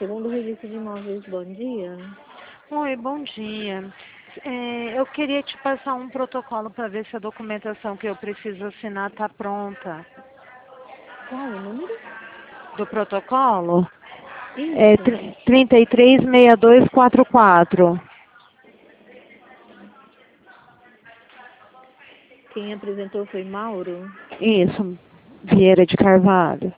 Segundo registro de imóveis, bom dia. Oi, bom dia. Eu queria te passar um protocolo para ver se a documentação que eu preciso assinar está pronta. Qual o número? Do protocolo? É Isso. 336244. Quem apresentou foi Mauro. Isso, Vieira de Carvalho.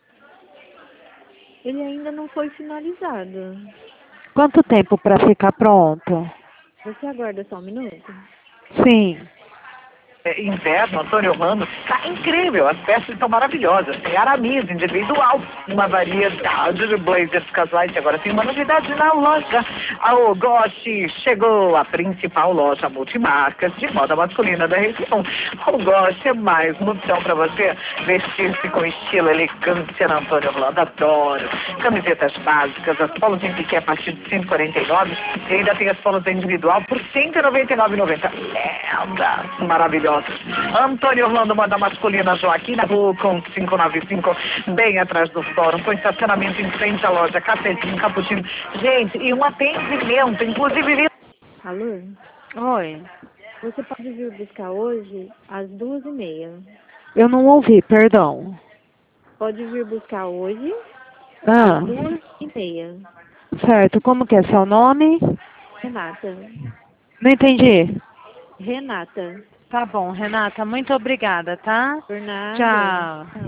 Ele ainda não foi finalizado. Quanto tempo para ficar pronto? Você aguarda só um minuto? Sim. Inverno, Antônio Ramos, tá incrível, as peças estão maravilhosas, tem aramis individual, uma variedade de blazers casuais e agora tem uma novidade na loja. A Ogoshi chegou, a principal loja multimarcas de moda masculina da região. A Ogoshi é mais uma opção para você vestir-se com estilo, elegância na Antônio Orlando, adoro. Camisetas básicas, as polos em piqué a partir de R$ 149 e ainda tem as polos individual por R$ 199,90. Lindas, maravilhosas. Antônio Orlando, moda masculina, Joaquim na rua com 595, bem atrás do fórum, com estacionamento em frente à loja, cafezinho, cappuccino. Gente, e um atendimento, inclusive... Alô? Oi. Você pode vir buscar hoje às 2h30. Eu não ouvi, perdão. Pode vir buscar hoje às Ah, 2h30. certo. Como que é seu nome? Renata. Não entendi. Renata. Tá bom, Renata, muito obrigada, tá? Por nada. Tchau.